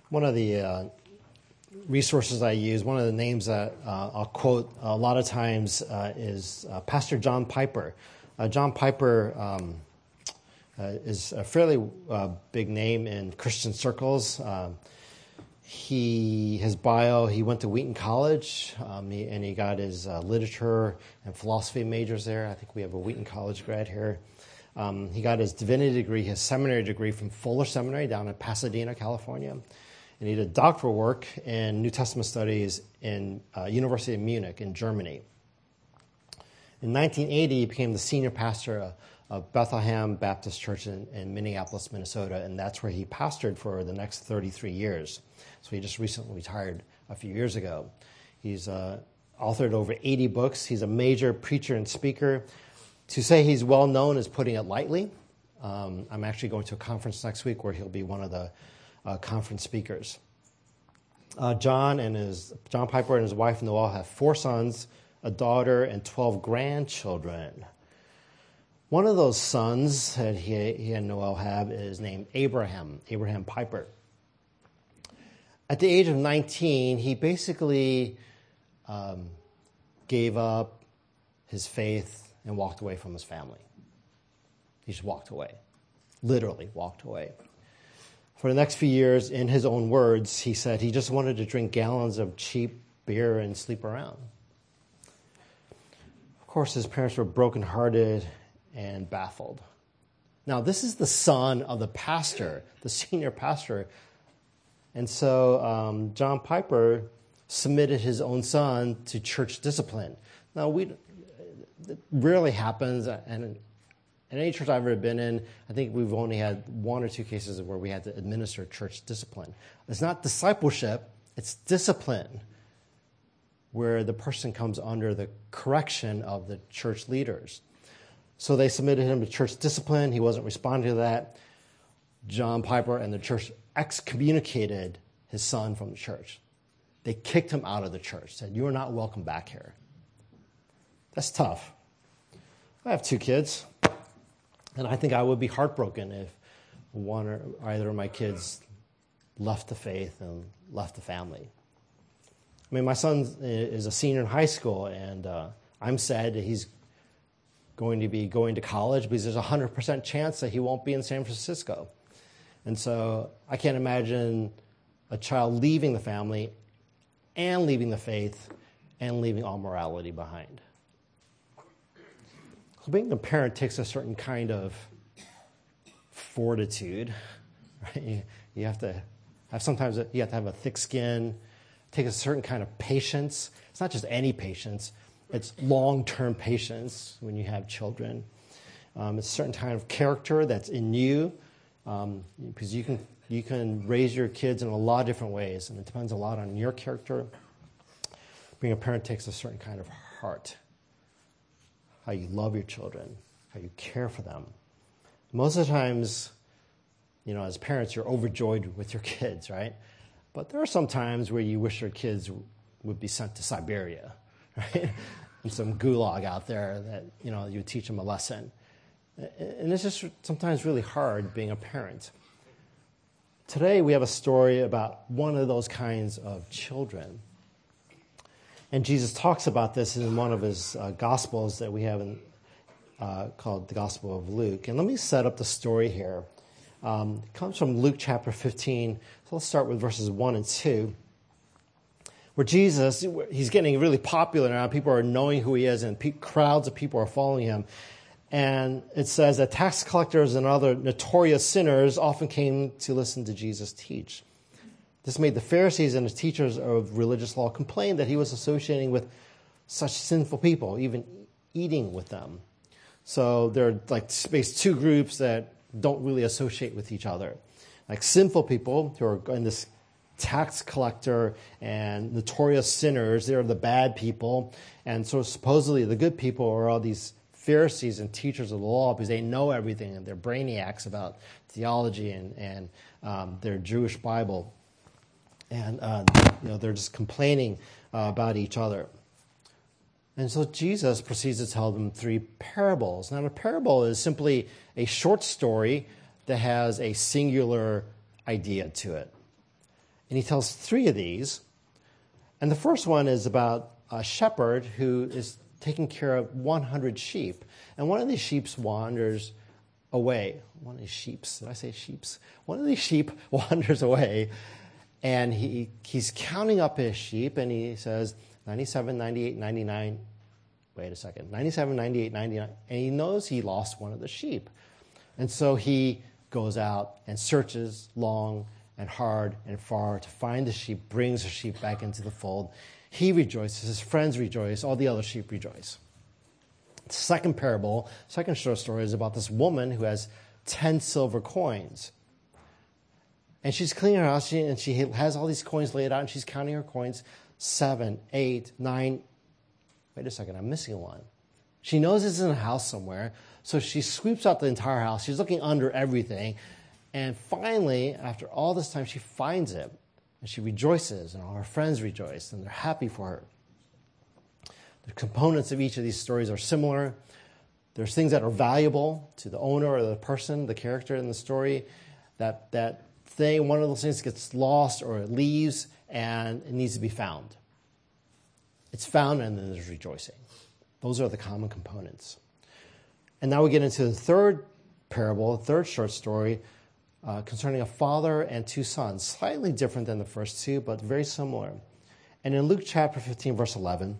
One of the resources I use, one of the names that I'll quote a lot of times is Pastor John Piper. John Piper is a fairly big name in Christian circles. His bio, he went to Wheaton College, and he got his literature and philosophy majors there. I think we have a Wheaton College grad here. He got his divinity degree, his seminary degree from Fuller Seminary down in Pasadena, California. And he did doctoral work in New Testament studies in University of Munich in Germany. In 1980, he became the senior pastor of Bethlehem Baptist Church in Minneapolis, Minnesota, and that's where he pastored for the next 33 years. So he just recently retired a few years ago. He's authored over 80 books. He's a major preacher and speaker. To say he's well known is putting it lightly. I'm actually going to a conference next week where he'll be one of the conference speakers. John Piper and his wife Noel have 4 sons, a daughter, and 12 grandchildren. One of those sons that he and Noel have is named Abraham Piper. At the age of 19, he basically gave up his faith and walked away from his family. He just walked away, literally walked away. For the next few years, in his own words, he said he just wanted to drink gallons of cheap beer and sleep around. Of course, his parents were brokenhearted and baffled. Now, this is the son of the pastor, the senior pastor. And so John Piper submitted his own son to church discipline. Now, it rarely happens, and in any church I've ever been in, I think we've only had 1 or 2 cases where we had to administer church discipline. It's not discipleship, it's discipline, where the person comes under the correction of the church leaders. So they submitted him to church discipline. He wasn't responding to that. John Piper and the church excommunicated his son from the church. They kicked him out of the church, said, "You are not welcome back here." That's tough. I have 2 kids. And I think I would be heartbroken if one or either of my kids left the faith and left the family. I mean, my son is a senior in high school, and I'm sad that he's going to be going to college because there's a 100% chance that he won't be in San Francisco. And so I can't imagine a child leaving the family and leaving the faith and leaving all morality behind. Being a parent takes a certain kind of fortitude. Right? You have to have a thick skin, take a certain kind of patience. It's not just any patience. It's long-term patience when you have children. It's a certain kind of character that's in you, because you can raise your kids in a lot of different ways, and it depends a lot on your character. Being a parent takes a certain kind of heart. How you love your children, how you care for them. Most of the times, as parents, you're overjoyed with your kids, right? But there are some times where you wish your kids would be sent to Siberia, right? And some gulag out there that, you would teach them a lesson. And it's just sometimes really hard being a parent. Today, we have a story about one of those kinds of children. And Jesus talks about this in one of his Gospels that we have called the Gospel of Luke. And let me set up the story here. It comes from Luke chapter 15. So let's start with verses 1 and 2. Where Jesus, he's getting really popular now. People are knowing who he is, and crowds of people are following him. And it says that tax collectors and other notorious sinners often came to listen to Jesus teach. This made the Pharisees and the teachers of religious law complain that he was associating with such sinful people, even eating with them. So there are like 2 groups that don't really associate with each other. Like sinful people who are in this tax collector and notorious sinners, they're the bad people. And so supposedly the good people are all these Pharisees and teachers of the law because they know everything and they're brainiacs about theology and their Jewish Bible. And they're just complaining about each other. And so Jesus proceeds to tell them 3 parables. Now, a parable is simply a short story that has a singular idea to it. And he tells 3 of these. And the first one is about a shepherd who is taking care of 100 sheep. And one of these sheep wanders away. One of these sheeps. Did I say sheeps? One of these sheep wanders away. And he's counting up his sheep. And he says, 97, 98, 99. Wait a second. 97, 98, 99. And he knows he lost one of the sheep. And so he goes out and searches long and hard and far to find the sheep, brings the sheep back into the fold. He rejoices, his friends rejoice, all the other sheep rejoice. The second parable, second short story is about this woman who has 10 silver coins. And she's cleaning her house, and she has all these coins laid out, and she's counting her coins, 7, 8, 9. Wait a second, I'm missing one. She knows it's in a house somewhere, so she sweeps out the entire house. She's looking under everything. And finally, after all this time, she finds it. And she rejoices, and all her friends rejoice, and they're happy for her. The components of each of these stories are similar. There's things that are valuable to the owner or the person, the character in the story. That thing, one of those things gets lost or it leaves, and it needs to be found. It's found, and then there's rejoicing. Those are the common components. And now we get into the third parable, third short story, concerning a father and 2 sons, slightly different than the first 2, but very similar. And in Luke chapter 15, verse 11,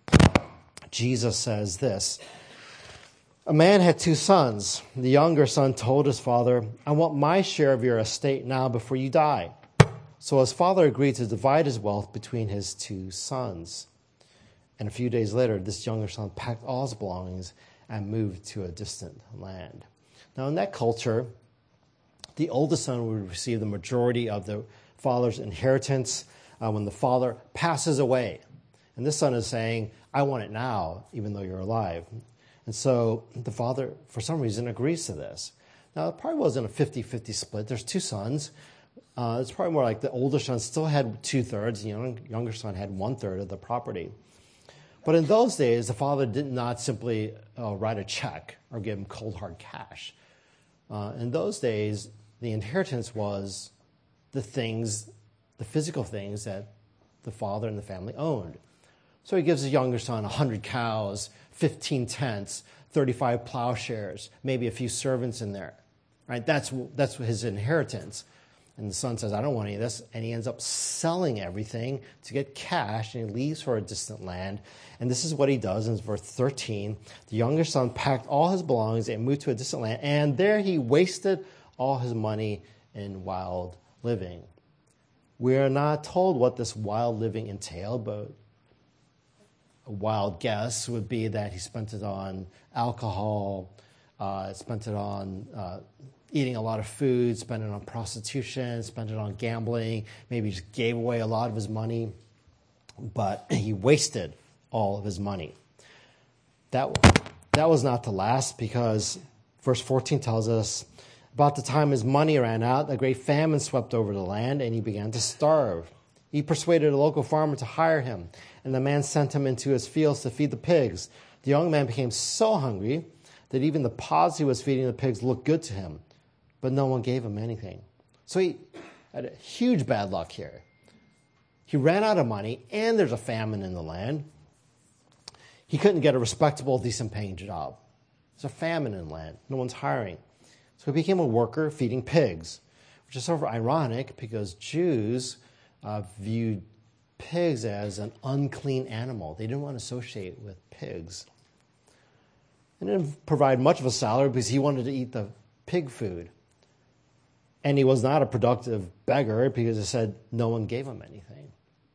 Jesus says this, "A man had 2 sons. The younger son told his father, 'I want my share of your estate now before you die.' So his father agreed to divide his wealth between his 2 sons. And a few days later, this younger son packed all his belongings and moved to a distant land." Now, in that culture, the oldest son would receive the majority of the father's inheritance when the father passes away. And this son is saying, "I want it now, even though you're alive." And so the father, for some reason, agrees to this. Now, it probably wasn't a 50-50 split. There's 2 sons. It's probably more like the older son still had 2/3. The younger son had 1/3 of the property. But in those days, the father did not simply write a check or give him cold, hard cash. In those days, the inheritance was the things, the physical things that the father and the family owned. So he gives his younger son 100 cows, 15 tents, 35 plowshares, maybe a few servants in there. Right? That's his inheritance. And the son says, "I don't want any of this." And he ends up selling everything to get cash, and he leaves for a distant land. And this is what he does in verse 13. The younger son packed all his belongings and moved to a distant land, and there he wasted all his money in wild living. We are not told what this wild living entailed, but a wild guess would be that he spent it on alcohol, spent it on eating a lot of food, spent it on prostitution, spent it on gambling, maybe just gave away a lot of his money, but he wasted all of his money. That was not to last, because verse 14 tells us, about the time his money ran out, a great famine swept over the land, and he began to starve. He persuaded a local farmer to hire him, and the man sent him into his fields to feed the pigs. The young man became so hungry that even the pods he was feeding the pigs looked good to him, but no one gave him anything. So he had a huge bad luck here. He ran out of money, and there's a famine in the land. He couldn't get a respectable, decent-paying job. There's a famine in the land. No one's hiring. So he became a worker feeding pigs, which is sort of ironic because Jews viewed pigs as an unclean animal. They didn't want to associate with pigs. And didn't provide much of a salary because he wanted to eat the pig food. And he was not a productive beggar because it said no one gave him anything.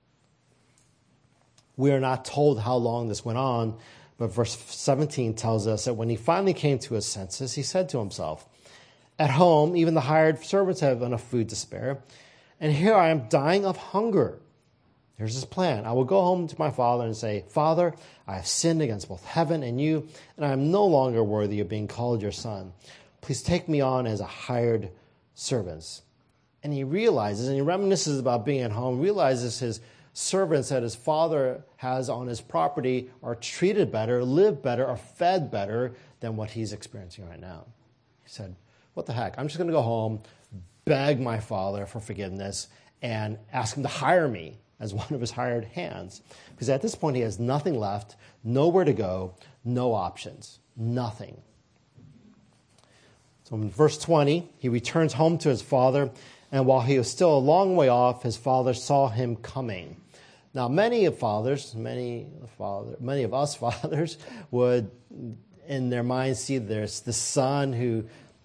We are not told how long this went on, but verse 17 tells us that when he finally came to his senses, he said to himself, "At home, even the hired servants have enough food to spare, and here I am dying of hunger." Here's his plan. "I will go home to my father and say, 'Father, I have sinned against both heaven and you, and I am no longer worthy of being called your son. Please take me on as a hired servant.'" And he realizes, and he reminisces about being at home, realizes his servants that his father has on his property are treated better, live better, are fed better than what he's experiencing right now. He said, "What the heck? I'm just going to go home, beg my father for forgiveness, and ask him to hire me as one of his hired hands. Because at this point, he has nothing left, nowhere to go, no options, nothing. So in verse 20, he returns home to his father, and while he was still a long way off, his father saw him coming. Now, many of us fathers would, in their minds, see there's the son who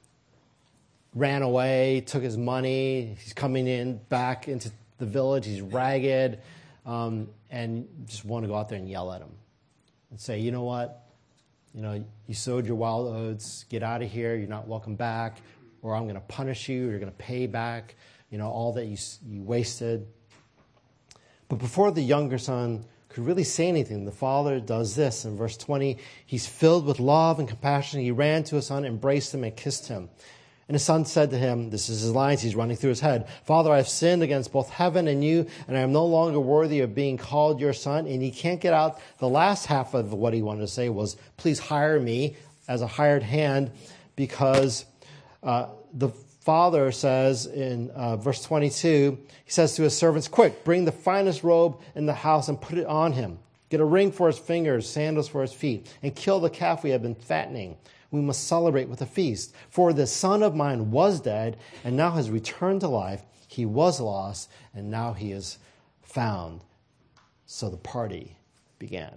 ran away, took his money, he's coming in back into the village, he's ragged, and just want to go out there and yell at him and say, you know what? You sowed your wild oats, get out of here, you're not welcome back, or I'm going to punish you, you're going to pay back, all that you wasted. But before the younger son could really say anything, the father does this. In verse 20, he's filled with love and compassion. He ran to his son, embraced him, and kissed him. And his son said to him, this is his lines he's running through his head, Father, I have sinned against both heaven and you, and I am no longer worthy of being called your son. And he can't get out. The last half of what he wanted to say was, please hire me as a hired hand, because the father says in verse 22, he says to his servants, quick, bring the finest robe in the house and put it on him. Get a ring for his fingers, sandals for his feet, and kill the calf we have been fattening. We must celebrate with a feast. For this son of mine was dead and now has returned to life. He was lost and now he is found. So the party began.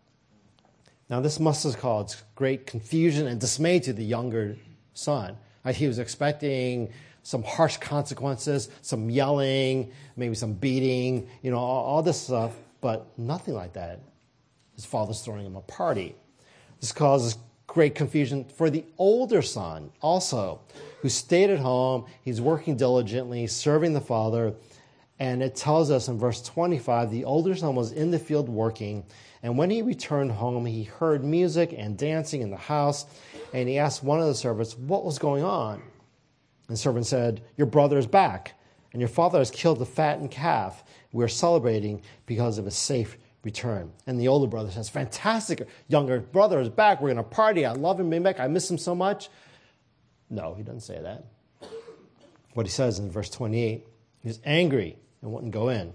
Now this must have caused great confusion and dismay to the younger son. He was expecting some harsh consequences, some yelling, maybe some beating, all this stuff, but nothing like that. His father's throwing him a party. This causes great confusion for the older son also, who stayed at home. He's working diligently, serving the father. And it tells us in verse 25, the older son was in the field working. And when he returned home, he heard music and dancing in the house. And he asked one of the servants, what was going on? And the servant said, your brother is back, and your father has killed the fattened calf. We're celebrating because of his safe return. And the older brother says, fantastic, younger brother is back. We're going to party. I love him being back. I miss him so much. No, he doesn't say that. What he says in verse 28, he was angry and wouldn't go in.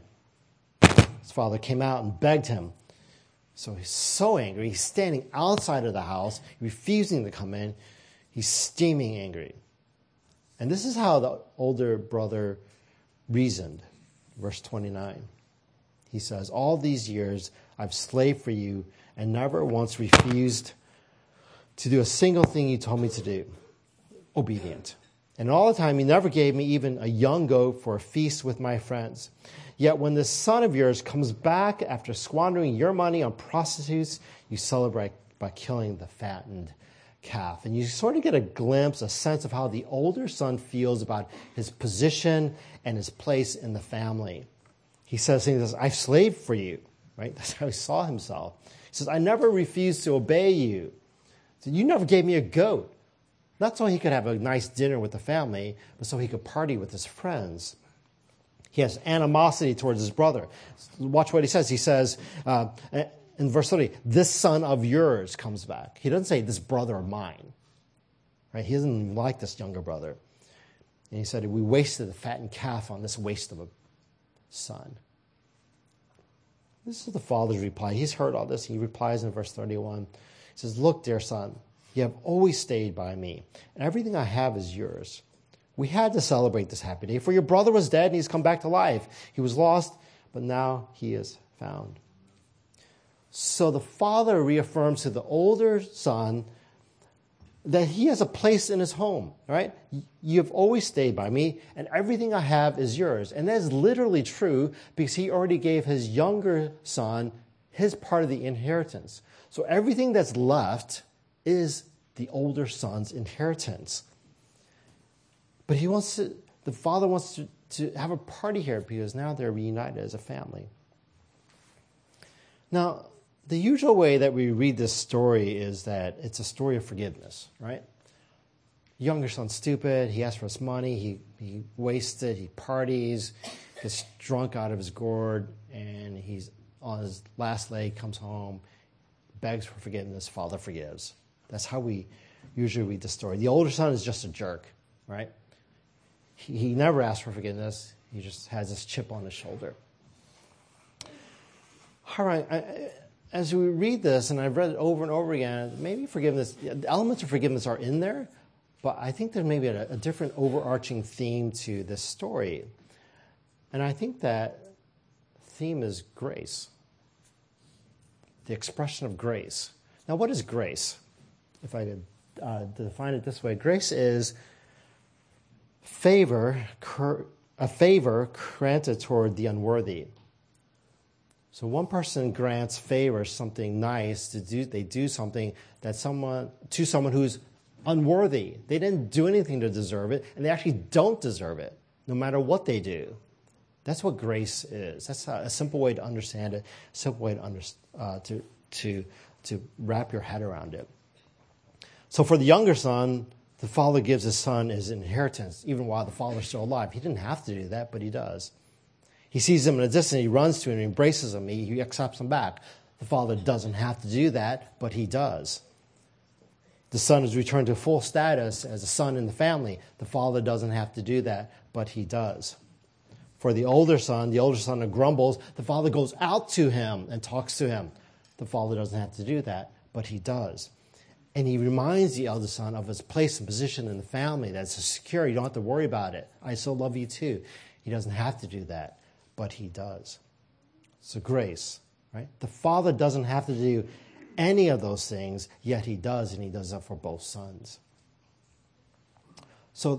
His father came out and begged him. So he's so angry. He's standing outside of the house, refusing to come in. He's steaming angry. And this is how the older brother reasoned. Verse 29. He says, all these years I've slaved for you and never once refused to do a single thing you told me to do. Obedient. And all the time you never gave me even a young goat for a feast with my friends. Yet when this son of yours comes back after squandering your money on prostitutes, you celebrate by killing the fattened calf. And you sort of get a glimpse, a sense of how the older son feels about his position and his place in the family. He says, I've slaved for you, right? That's how he saw himself. He says, I never refused to obey you. So you never gave me a goat. Not so he could have a nice dinner with the family, but so he could party with his friends. He has animosity towards his brother. Watch what he says. He says, in verse 30, this son of yours comes back. He doesn't say this brother of mine. Right? He doesn't like this younger brother. And he said, we wasted the fattened calf on this waste of a son. This is the father's reply. He's heard all this. He replies in verse 31. He says, look, dear son, you have always stayed by me, and everything I have is yours. We had to celebrate this happy day, for your brother was dead and he's come back to life. He was lost, but now he is found. So the father reaffirms to the older son that he has a place in his home, right? You have always stayed by me, and everything I have is yours. And that is literally true because he already gave his younger son his part of the inheritance. So everything that's left is the older son's inheritance. But the father wants to have a party here because now they're reunited as a family. Now, the usual way that we read this story is that it's a story of forgiveness, right? Younger son's stupid. He asks for his money. He wastes it. He parties, gets drunk out of his gourd, and he's on his last leg, comes home, begs for forgiveness. Father forgives. That's how we usually read the story. The older son is just a jerk, right? He never asks for forgiveness. He just has this chip on his shoulder. All right, as we read this, and I've read it over and over again, maybe forgiveness, the elements of forgiveness are in there, but I think there may be a different overarching theme to this story. And I think that theme is grace, the expression of grace. Now, what is grace? If I could define it this way, grace is a favor granted toward the unworthy. So one person grants favor, something nice to do. They do something to someone who's unworthy. They didn't do anything to deserve it, and they actually don't deserve it, no matter what they do. That's what grace is. That's a simple way to understand it. A simple way to wrap your head around it. So for the younger son, the father gives his son his inheritance, even while the father's still alive. He didn't have to do that, but he does. He sees him in a distance, he runs to him, he embraces him, he accepts him back. The father doesn't have to do that, but he does. The son is returned to full status as a son in the family. The father doesn't have to do that, but he does. For the older son who grumbles, the father goes out to him and talks to him. The father doesn't have to do that, but he does. And he reminds the elder son of his place and position in the family, that it's secure, you don't have to worry about it. I so love you too. He doesn't have to do that, but he does. So grace, right? The father doesn't have to do any of those things, yet he does, and he does that for both sons. So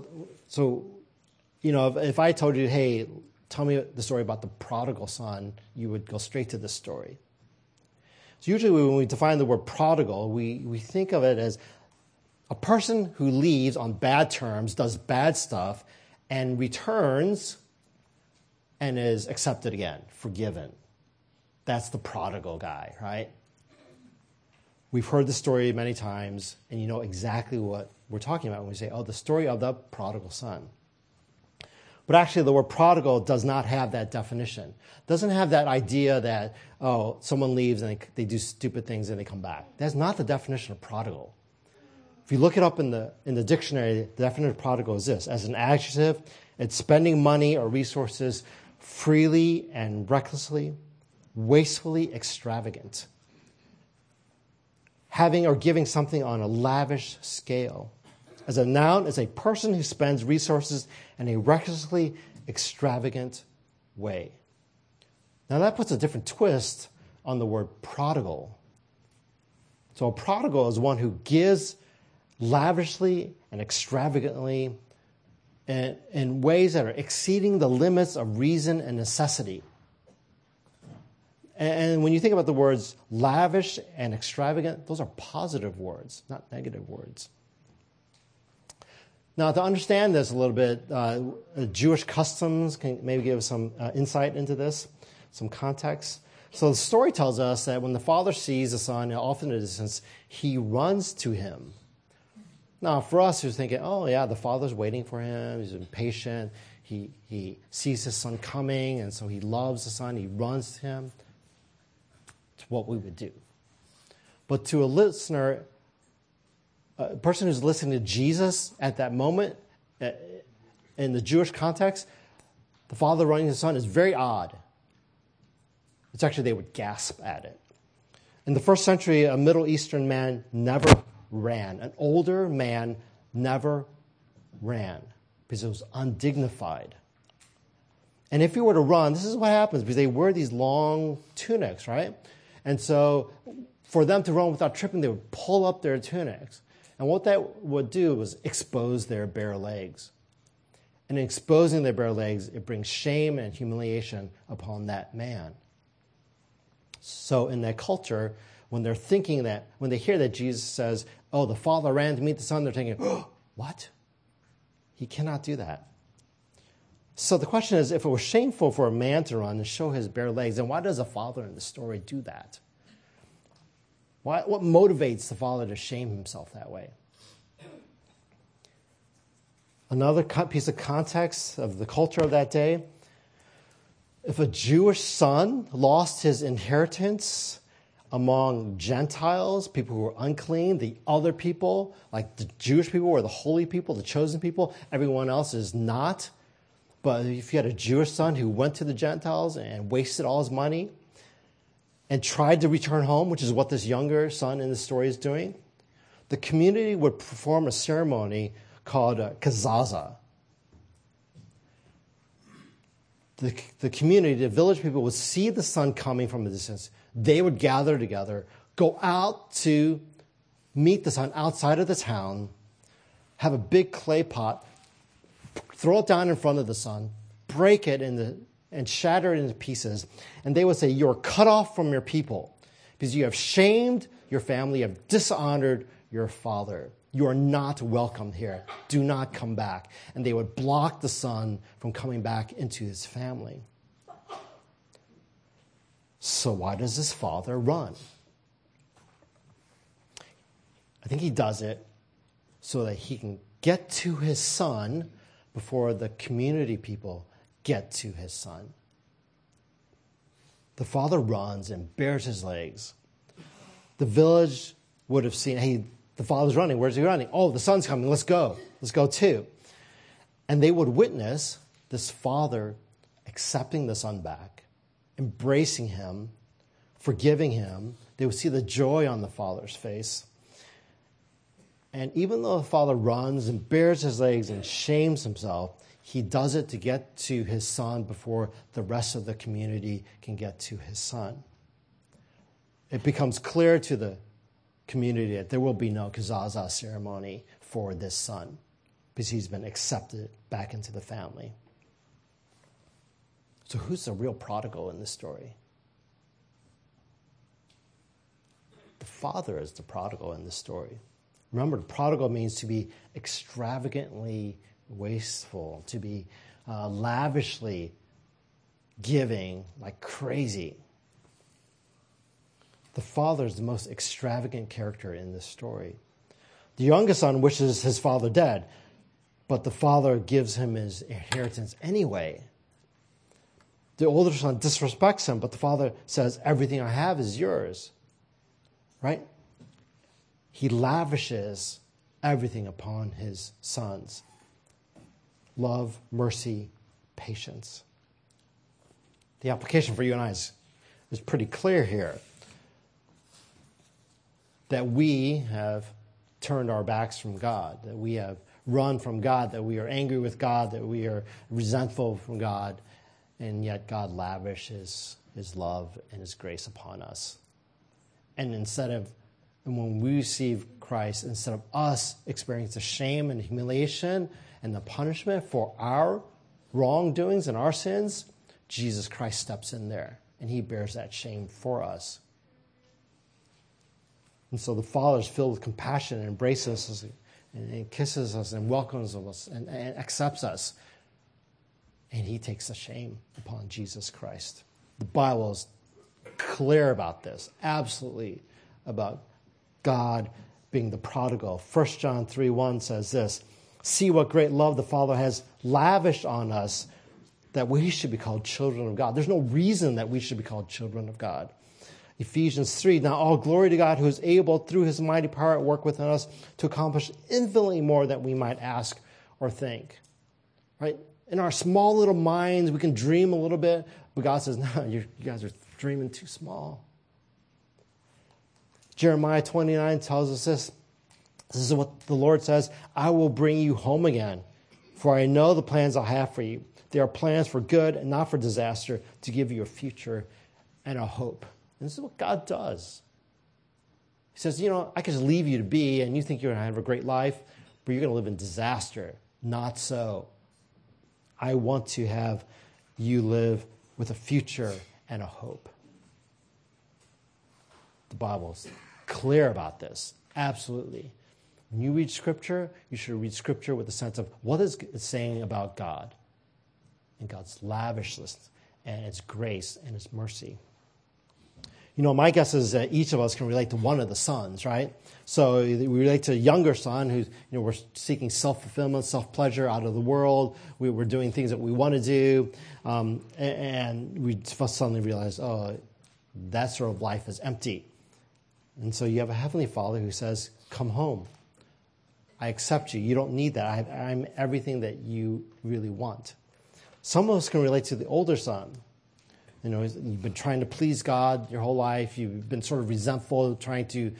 if I told you, hey, tell me the story about the prodigal son, you would go straight to this story. So usually when we define the word prodigal, we think of it as a person who leaves on bad terms, does bad stuff, and returns and is accepted again, forgiven. That's the prodigal guy, right? We've heard the story many times, and you know exactly what we're talking about when we say, the story of the prodigal son. But actually, the word prodigal does not have that definition. It doesn't have that idea that, someone leaves and they do stupid things and they come back. That's not the definition of prodigal. If you look it up in the dictionary, the definition of prodigal is this. As an adjective, it's spending money or resources freely and recklessly, wastefully extravagant. Having or giving something on a lavish scale. As a noun, it's a person who spends resources in a recklessly extravagant way. Now that puts a different twist on the word prodigal. So a prodigal is one who gives lavishly and extravagantly in ways that are exceeding the limits of reason and necessity. And when you think about the words lavish and extravagant, those are positive words, not negative words. Now, to understand this a little bit, Jewish customs can maybe give some insight into this, some context. So the story tells us that when the father sees the son, off in the distance, he runs to him. Now, for us who's thinking, the father's waiting for him, he's impatient, he sees his son coming, and so he loves the son, he runs to him. It's what we would do. But to a listener, a person who's listening to Jesus at that moment, in the Jewish context, the father running his son is very odd. It's actually, they would gasp at it. In the first century, a Middle Eastern man never ran. An older man never ran because it was undignified. And if he were to run, this is what happens, because they wear these long tunics, right? And so for them to run without tripping, they would pull up their tunics. And what that would do was expose their bare legs. And in exposing their bare legs, it brings shame and humiliation upon that man. So in that culture, when they're thinking that, when they hear that Jesus says, the father ran to meet the son, they're thinking, what? He cannot do that. So the question is, if it was shameful for a man to run and show his bare legs, then why does the father in the story do that? What motivates the father to shame himself that way? Another piece of context of the culture of that day, if a Jewish son lost his inheritance, among Gentiles, people who were unclean, the other people, like the Jewish people were the holy people, the chosen people. Everyone else is not. But if you had a Jewish son who went to the Gentiles and wasted all his money and tried to return home, which is what this younger son in the story is doing, the community would perform a ceremony called kazaza. The community, the village people would see the son coming from a distance. They would gather together, go out to meet the son outside of the town, have a big clay pot, throw it down in front of the son, break it and shatter it into pieces. And they would say, "You are cut off from your people because you have shamed your family, you have dishonored your father. You are not welcome here. Do not come back." And they would block the son from coming back into his family. So why does his father run? I think he does it so that he can get to his son before the community people get to his son. The father runs and bares his legs. The village would have seen, hey, the father's running. Where's he running? Oh, the son's coming. Let's go. Let's go too. And they would witness this father accepting the son back, embracing him, forgiving him. They would see the joy on the father's face. And even though the father runs and bares his legs and shames himself, he does it to get to his son before the rest of the community can get to his son. It becomes clear to the community that there will be no kazaza ceremony for this son because he's been accepted back into the family. So who's the real prodigal in this story? The father is the prodigal in this story. Remember, prodigal means to be extravagantly wasteful, to be lavishly giving like crazy. The father is the most extravagant character in this story. The youngest son wishes his father dead, but the father gives him his inheritance anyway. The older son disrespects him, but the father says, "Everything I have is yours." Right? He lavishes everything upon his sons. Love, mercy, patience. The application for you and I is pretty clear here. That we have turned our backs from God, that we have run from God, that we are angry with God, that we are resentful from God, and yet God lavishes his love and his grace upon us. And when we receive Christ, instead of us experiencing the shame and humiliation and the punishment for our wrongdoings and our sins, Jesus Christ steps in there and he bears that shame for us. And so the Father is filled with compassion and embraces us and kisses us and welcomes us and accepts us. And he takes the shame upon Jesus Christ. The Bible is clear about this, absolutely about God being the prodigal. 1 John 3:1 says this, "See what great love the Father has lavished on us that we should be called children of God." There's no reason that we should be called children of God. Ephesians 3, "Now all glory to God who is able through his mighty power at work within us to accomplish infinitely more than we might ask or think." Right? In our small little minds, we can dream a little bit, but God says, "No, you guys are dreaming too small." Jeremiah 29 tells us this. This is what the Lord says, "I will bring you home again, for I know the plans I have for you. They are plans for good and not for disaster, to give you a future and a hope." And this is what God does. He says, I can just leave you to be, and you think you're going to have a great life, but you're going to live in disaster. Not so. I want to have you live with a future and a hope. The Bible is clear about this. Absolutely. When you read Scripture, you should read Scripture with the sense of what is it saying about God and God's lavishness and its grace and its mercy. My guess is that each of us can relate to one of the sons, right? So we relate to a younger son who's, we're seeking self-fulfillment, self-pleasure out of the world. We're doing things that we want to do. And we suddenly realize, that sort of life is empty. And so you have a Heavenly Father who says, come home. I accept you. You don't need that. I'm everything that you really want. Some of us can relate to the older son. You know, you've been trying to please God your whole life. You've been sort of resentful, trying to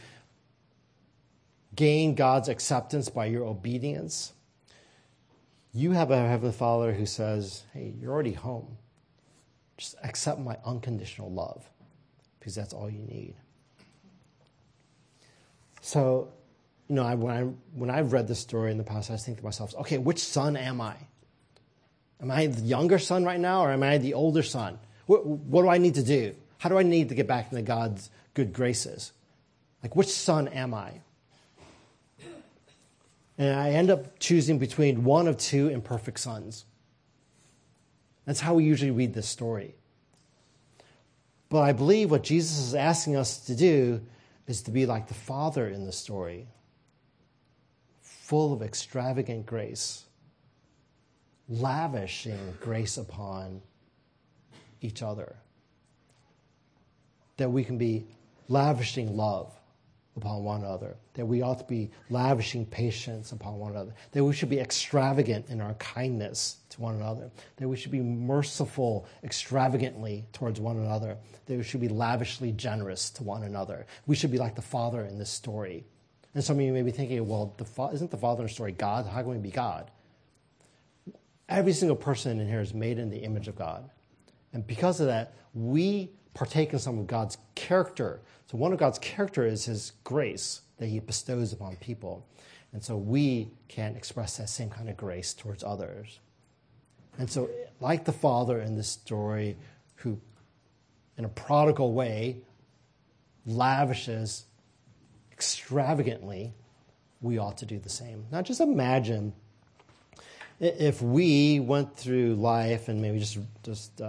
gain God's acceptance by your obedience. You have a Heavenly Father who says, hey, you're already home. Just accept my unconditional love, because that's all you need. So, you know, when I've read this story in the past, I was thinking to myself, okay, which son am I? Am I the younger son right now, or am I the older son? What do I need to do? How do I need to get back into God's good graces? Like, which son am I? And I end up choosing between one of two imperfect sons. That's how we usually read this story. But I believe what Jesus is asking us to do is to be like the Father in the story, full of extravagant grace, lavishing grace upon each other. That we can be lavishing love upon one another, that we ought to be lavishing patience upon one another, that we should be extravagant in our kindness to one another, that we should be merciful extravagantly towards one another, that we should be lavishly generous to one another. We should be like the Father in this story. And some of you may be thinking, well, isn't the Father in the story God? How can we be God? Every single person in here is made in the image of God. And because of that, we partake in some of God's character. So one of God's character is his grace that he bestows upon people. And so we can express that same kind of grace towards others. And so like the Father in this story, who in a prodigal way lavishes extravagantly, we ought to do the same. Now just imagine if we went through life and maybe just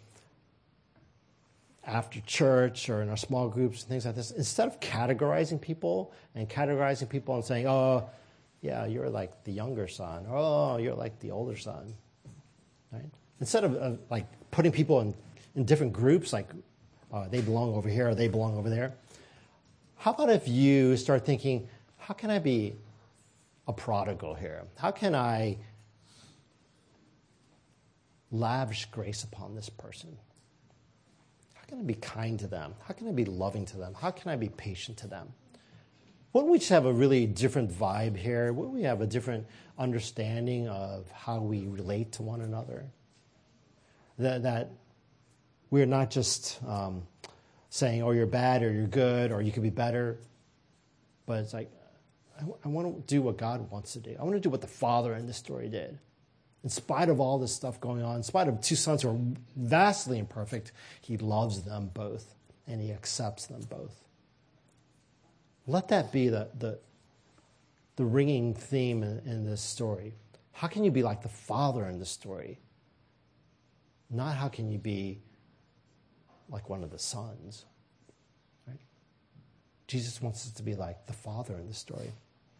after church or in our small groups and things like this, instead of categorizing people and saying, oh, yeah, you're like the younger son, or oh, you're like the older son, right? Instead of like putting people in different groups, like they belong over here or they belong over there, how about if you start thinking, how can I be a prodigal here? How can I lavish grace upon this person? How can I be kind to them? How can I be loving to them? How can I be patient to them? Wouldn't we just have a really different vibe here? Wouldn't we have a different understanding of how we relate to one another? That we're not just saying, oh, you're bad or you're good or you could be better. But it's like, I want to do what God wants to do. I want to do what the Father in this story did. In spite of all this stuff going on, in spite of two sons who are vastly imperfect, he loves them both and he accepts them both. Let that be the ringing theme in this story. How can you be like the Father in this story? Not how can you be like one of the sons. Right? Jesus wants us to be like the Father in this story.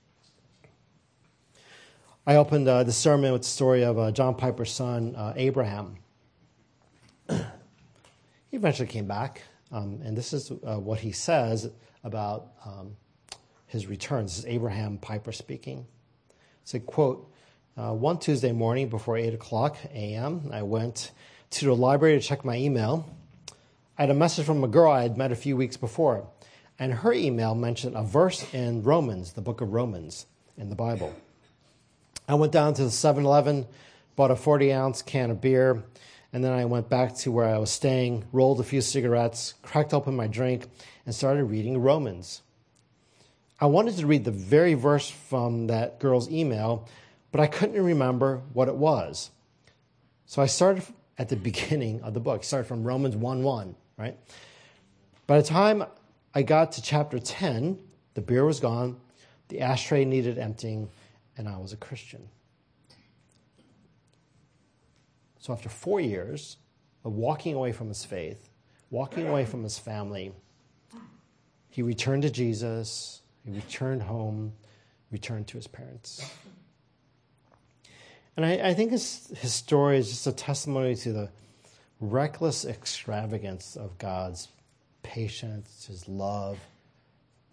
I opened the sermon with the story of John Piper's son, Abraham. He eventually came back, and this is what he says about his return. This is Abraham Piper speaking. He said, quote, one Tuesday morning before 8 o'clock a.m., I went to the library to check my email. I had a message from a girl I had met a few weeks before, and her email mentioned a verse in Romans, the book of Romans in the Bible. I went down to the 7-Eleven, bought a 40-ounce can of beer, and then I went back to where I was staying, rolled a few cigarettes, cracked open my drink, and started reading Romans. I wanted to read the very verse from that girl's email, but I couldn't remember what it was. So I started at the beginning of the book. I started from Romans 1:1, right? By the time I got to chapter 10, the beer was gone, the ashtray needed emptying, and I was a Christian. So after 4 years of walking away from his faith, walking away from his family, he returned to Jesus, he returned home, returned to his parents. And I think his story is just a testimony to the reckless extravagance of God's patience, his love,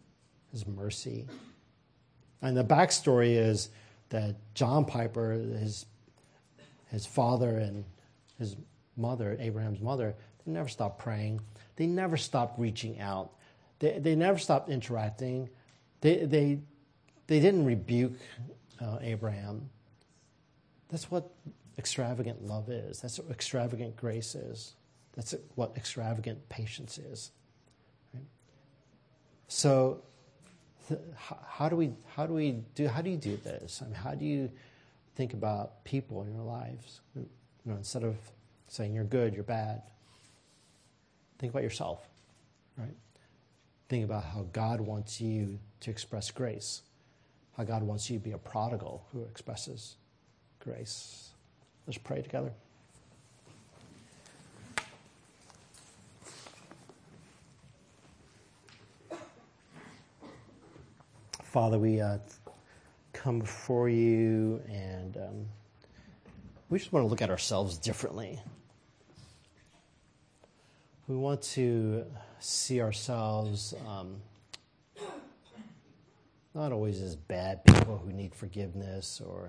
his mercy. And the backstory is that John Piper, his father and his mother, Abraham's mother, they never stopped praying. They never stopped reaching out. They never stopped interacting. They didn't rebuke Abraham. That's what extravagant love is. That's what extravagant grace is. That's what extravagant patience is. Right? So, how do you do this? I mean, how do you think about people in your lives? Instead of saying you're good, you're bad, think about yourself, right? Think about how God wants you to express grace, how God wants you to be a prodigal who expresses grace. Let's pray together. Father, we come before you, and we just want to look at ourselves differently. We want to see ourselves not always as bad people who need forgiveness, or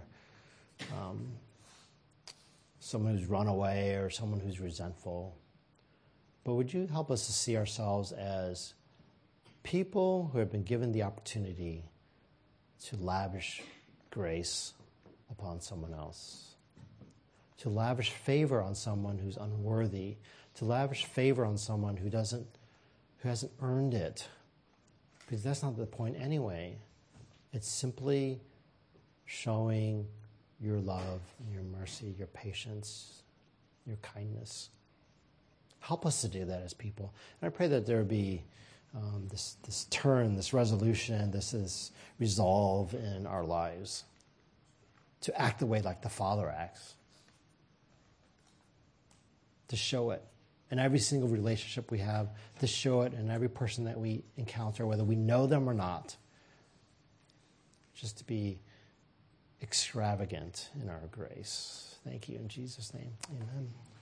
someone who's run away, or someone who's resentful. But would you help us to see ourselves as people who have been given the opportunity to lavish grace upon someone else, to lavish favor on someone who's unworthy, to lavish favor on someone who hasn't earned it, because that's not the point anyway. It's simply showing your love, your mercy, your patience, your kindness. Help us to do that as people. And I pray that there be this turn, this resolution, this resolve in our lives to act the way like the Father acts, to show it in every single relationship we have, to show it in every person that we encounter, whether we know them or not, just to be extravagant in our grace. Thank you in Jesus' name. Amen.